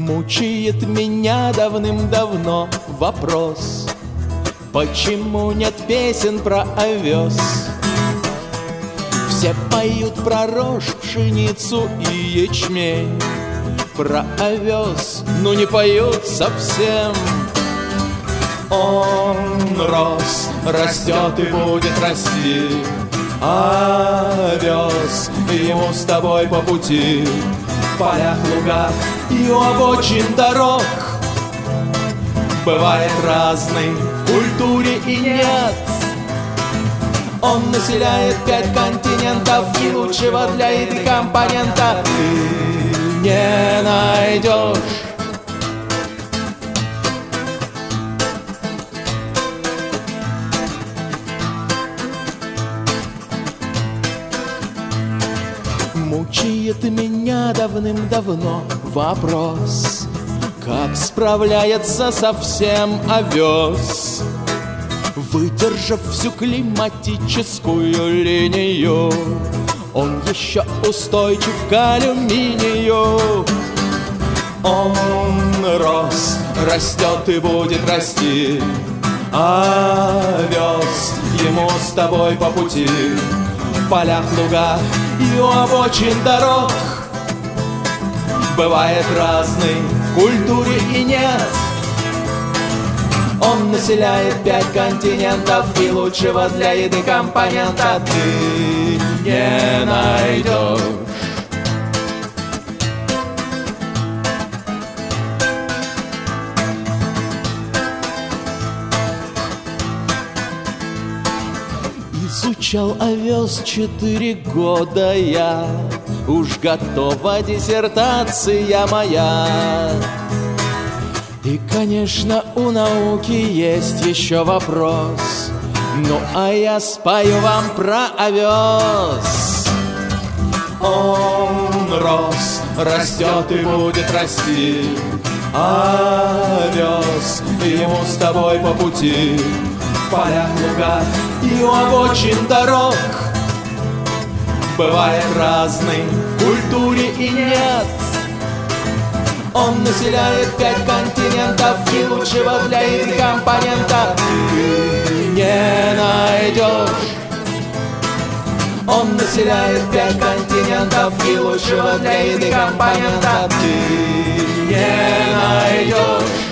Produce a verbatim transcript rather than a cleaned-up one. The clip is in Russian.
Мучает меня давным-давно вопрос: почему нет песен про овес? Все поют про рожь, пшеницу и ячмень, про овес, но не поют совсем. Он рос, растет и будет расти, овес ему с тобой по пути. В полях, лугах и у обочин дорог бывает разный в культуре и нет. Он населяет пять континентов, и лучшего для еды компонента ты не найдешь. Мучает меня давным-давно вопрос: как справляется со всем овес? Выдержав всю климатическую линию, он еще устойчив к алюминию. Он рос, растет и будет расти, овес ему с тобой по пути. В полях, лугах и у обочин дорог бывает разный в культуре и нет. Он населяет пять континентов, и лучшего для еды компонента ты не найдешь. Изучал овес четыре года я, уж готова диссертация моя. И, конечно, у науки есть еще вопрос, ну а я спою вам про овес. Он рос, растет и будет расти, овес ему с тобой по пути. В полях, лугах и у обочин дорог бывает разный в культуре и нет. Он населяет пять континентов, и лучшего для еды компонента ты не найдешь. Он населяет пять континентов, и лучшего для еды компонента ты не найдешь.